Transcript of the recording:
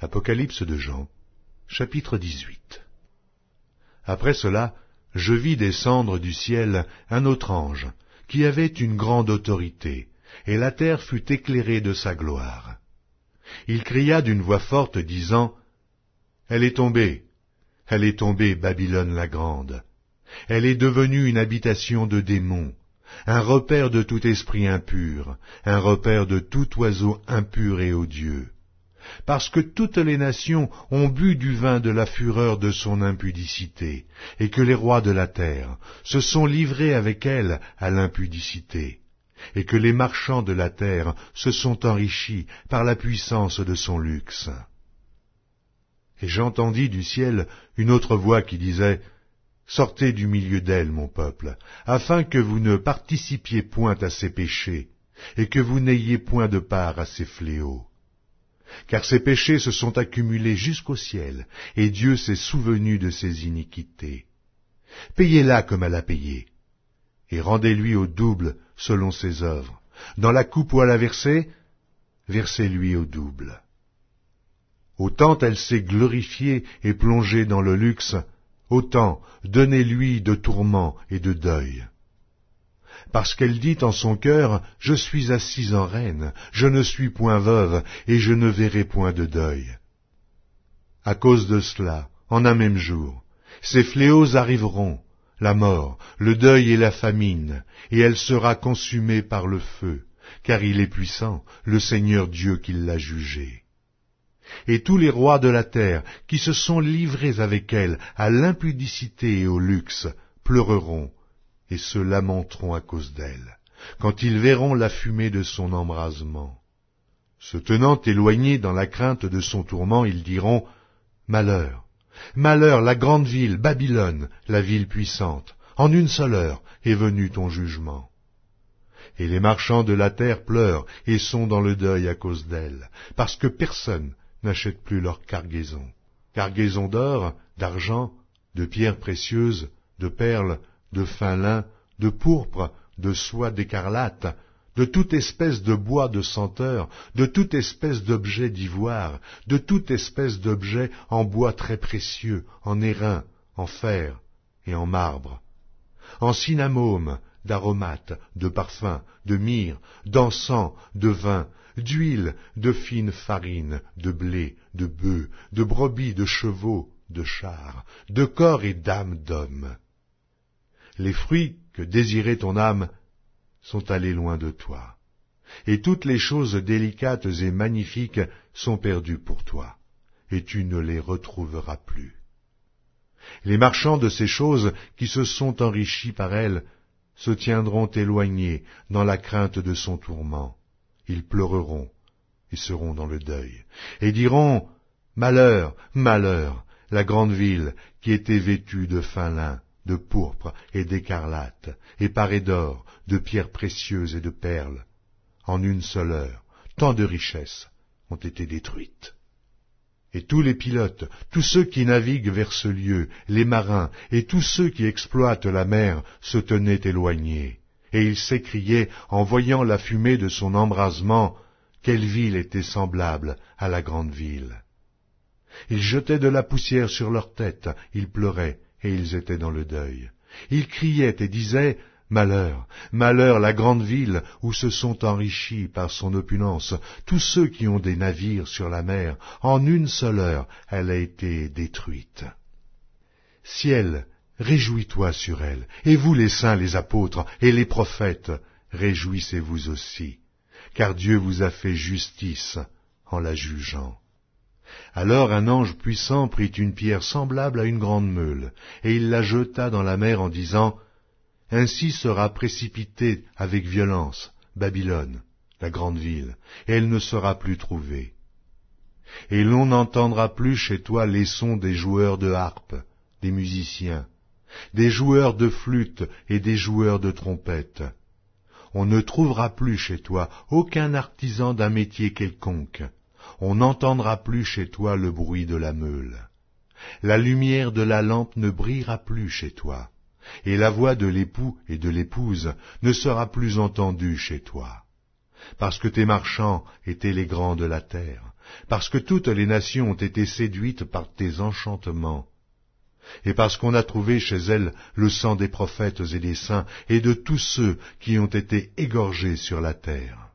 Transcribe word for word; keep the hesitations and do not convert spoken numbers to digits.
Apocalypse de Jean, chapitre dix-huit. Après cela, je vis descendre du ciel un autre ange, qui avait une grande autorité, et la terre fut éclairée de sa gloire. Il cria d'une voix forte, disant, « Elle est tombée, elle est tombée, Babylone la grande. Elle est devenue une habitation de démons, un repère de tout esprit impur, un repère de tout oiseau impur et odieux. Parce que toutes les nations ont bu du vin de la fureur de son impudicité, et que les rois de la terre se sont livrés avec elle à l'impudicité, et que les marchands de la terre se sont enrichis par la puissance de son luxe. » Et j'entendis du ciel une autre voix qui disait, « Sortez du milieu d'elle, mon peuple, afin que vous ne participiez point à ses péchés, et que vous n'ayez point de part à ses fléaux. Car ses péchés se sont accumulés jusqu'au ciel, et Dieu s'est souvenu de ses iniquités. Payez-la comme elle a payé, et rendez-lui au double selon ses œuvres. Dans la coupe où elle a versé, versez-lui au double. Autant elle s'est glorifiée et plongée dans le luxe, autant donnez-lui de tourments et de deuil. Parce qu'elle dit en son cœur, « Je suis assise en reine, je ne suis point veuve, et je ne verrai point de deuil. » À cause de cela, en un même jour, ces fléaux arriveront, la mort, le deuil et la famine, et elle sera consumée par le feu, car il est puissant, le Seigneur Dieu qui l'a jugée. Et tous les rois de la terre, qui se sont livrés avec elle à l'impudicité et au luxe, pleureront, et se lamenteront à cause d'elle, quand ils verront la fumée de son embrasement. Se tenant éloignés dans la crainte de son tourment, ils diront, « Malheur, malheur, la grande ville, Babylone, la ville puissante, en une seule heure est venu ton jugement. » Et les marchands de la terre pleurent et sont dans le deuil à cause d'elle, parce que personne n'achète plus leur cargaison. Cargaison d'or, d'argent, de pierres précieuses, de perles, de fin lin, de pourpre, de soie d'écarlate, de toute espèce de bois de senteur, de toute espèce d'objet d'ivoire, de toute espèce d'objet en bois très précieux, en airain, en fer et en marbre, en cinnamome, d'aromates, de parfums, de myrrhe, d'encens, de vin, d'huile, de fine farine, de blé, de bœufs, de brebis, de chevaux, de chars, de corps et d'âmes d'hommes. Les fruits que désirait ton âme sont allés loin de toi, et toutes les choses délicates et magnifiques sont perdues pour toi, et tu ne les retrouveras plus. Les marchands de ces choses qui se sont enrichis par elles se tiendront éloignés dans la crainte de son tourment. Ils pleureront et seront dans le deuil, et diront, « Malheur, malheur, la grande ville qui était vêtue de fin lin, de pourpre et d'écarlate, et parée d'or, de pierres précieuses et de perles. En une seule heure, tant de richesses ont été détruites. » Et tous les pilotes, tous ceux qui naviguent vers ce lieu, les marins et tous ceux qui exploitent la mer se tenaient éloignés, et ils s'écriaient en voyant la fumée de son embrasement, quelle ville était semblable à la grande ville. Ils jetaient de la poussière sur leurs têtes, ils pleuraient, et ils étaient dans le deuil. Ils criaient et disaient, « Malheur, malheur, la grande ville où se sont enrichis par son opulence tous ceux qui ont des navires sur la mer, en une seule heure elle a été détruite. » Ciel, réjouis-toi sur elle, et vous les saints, les apôtres et les prophètes, réjouissez-vous aussi, car Dieu vous a fait justice en la jugeant. Alors un ange puissant prit une pierre semblable à une grande meule, et il la jeta dans la mer en disant, « Ainsi sera précipitée avec violence Babylone, la grande ville, et elle ne sera plus trouvée. Et l'on n'entendra plus chez toi les sons des joueurs de harpe, des musiciens, des joueurs de flûte et des joueurs de trompette. On ne trouvera plus chez toi aucun artisan d'un métier quelconque. On n'entendra plus chez toi le bruit de la meule. La lumière de la lampe ne brillera plus chez toi, et la voix de l'époux et de l'épouse ne sera plus entendue chez toi. Parce que tes marchands étaient les grands de la terre, parce que toutes les nations ont été séduites par tes enchantements, et parce qu'on a trouvé chez elles le sang des prophètes et des saints, et de tous ceux qui ont été égorgés sur la terre.